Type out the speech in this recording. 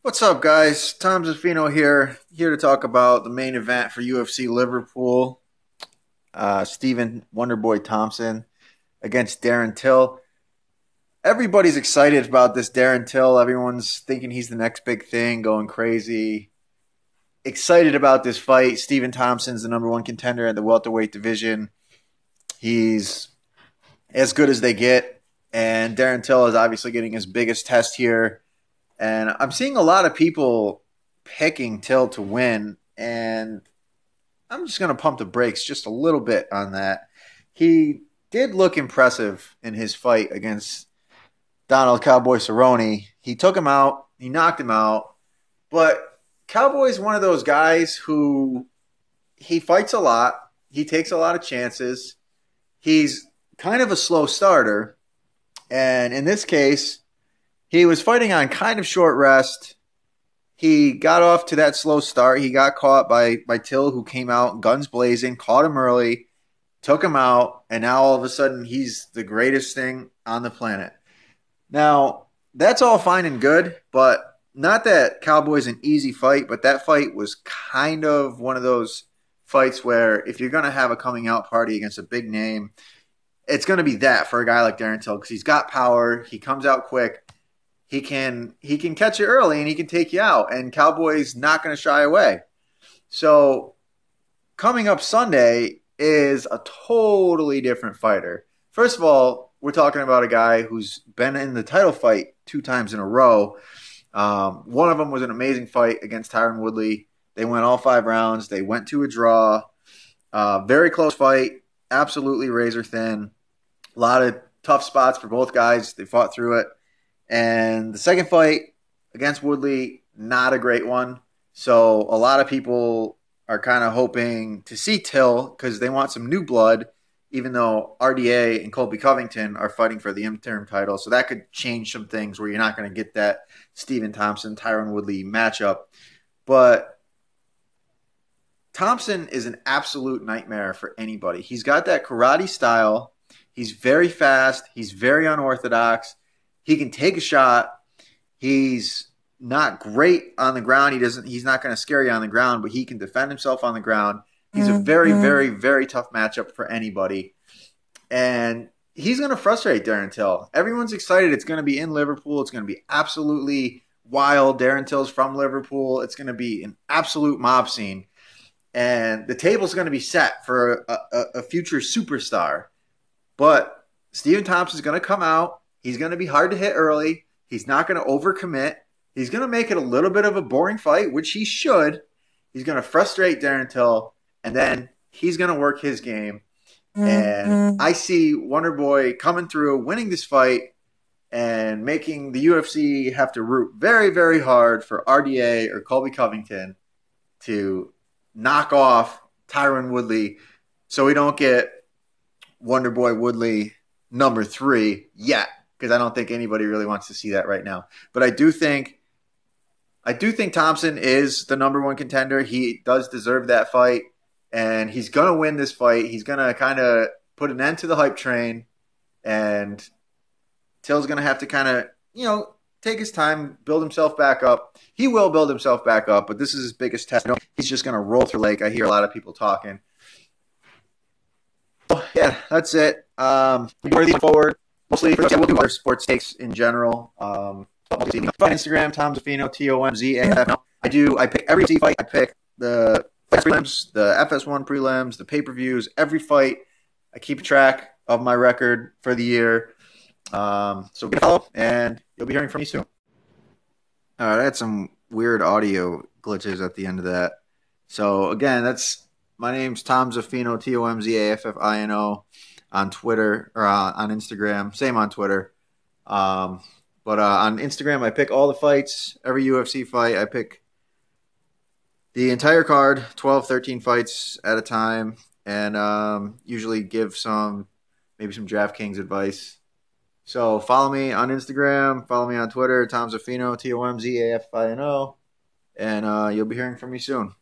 What's up, guys? Tom Zaffino here to talk about the main event for UFC Liverpool. Stephen Wonderboy Thompson against Darren Till. Everybody's excited about this Darren Till. Everyone's thinking he's the next big thing, going crazy. Excited about this fight. Stephen Thompson's the number one contender at the welterweight division. He's as good as they get, and Darren Till is obviously getting his biggest test here. And I'm seeing a lot of people picking Till to win, and I'm just going to pump the brakes just a little bit on that. He did look impressive in his fight against Donald Cowboy Cerrone. He took him out, he knocked him out, but Cowboy's one of those guys who he fights a lot, he takes a lot of chances. He's kind of a slow starter, and in this case, he was fighting on kind of short rest. He got off to that slow start. He got caught by Till, who came out guns blazing, caught him early, took him out, and now all of a sudden he's the greatest thing on the planet. Now, that's all fine and good, but not that Cowboy's an easy fight, but that fight was kind of one of those fights where if you're going to have a coming out party against a big name, it's going to be that for a guy like Darren Till because he's got power, he comes out quick, he can catch you early and he can take you out, and Cowboys not going to shy away. So coming up Sunday is a totally different fighter. First of all, we're talking about a guy who's been in the title fight 2 times in a row. One of them was an amazing fight against Tyron Woodley. They went all 5 rounds. They went to a draw. Very close fight. Absolutely razor thin. A lot of tough spots for both guys. They fought through it. And the second fight against Woodley, not a great one. So a lot of people are kind of hoping to see Till because they want some new blood, even though RDA and Colby Covington are fighting for the interim title. So that could change some things where you're not going to get that Stephen Thompson, Tyron Woodley matchup. But Thompson is an absolute nightmare for anybody. He's got that karate style. He's very fast. He's very unorthodox. He can take a shot. He's not great on the ground. He's not going to scare you on the ground, but he can defend himself on the ground. He's a very, very, very tough matchup for anybody. And he's going to frustrate Darren Till. Everyone's excited. It's going to be in Liverpool. It's going to be absolutely wild. Darren Till's from Liverpool. It's going to be an absolute mob scene. And the table's going to be set for a future superstar. But Stephen Thompson's going to come out. He's going to be hard to hit early. He's not going to overcommit. He's going to make it a little bit of a boring fight, which he should. He's going to frustrate Darren Till, and then he's going to work his game. And I see Wonderboy coming through, winning this fight, and making the UFC have to root very, very hard for RDA or Colby Covington to knock off Tyron Woodley so we don't get Wonderboy Woodley number 3 yet, because I don't think anybody really wants to see that right now. But I do think Thompson is the number 1 contender. He does deserve that fight, and he's going to win this fight. He's going to kind of put an end to the hype train, and Till's going to have to kind of, take his time, build himself back up. He will build himself back up, but this is his biggest test. He's just going to roll through Lake. I hear a lot of people talking. So, yeah, that's it. Moving forward, mostly we'll do other sports takes in general. On Instagram, Tom Zaffino, TOMZAF. I pick every UFC fight. I pick the prelims, the FS1 prelims, the pay-per-views, every fight. I keep track of my record for the year. So give a follow, and you'll be hearing from me soon. All right, I had some weird audio glitches at the end of that. So again, my name's Tom Zaffino, TOMZAFFINO on Twitter or on Instagram. Same on Twitter. But on Instagram, I pick all the fights, every UFC fight. I pick the entire card, 12, 13 fights at a time, and usually give maybe some DraftKings advice. So follow me on Instagram, follow me on Twitter, Tom Zaffino, TOMZAFINO, and you'll be hearing from me soon.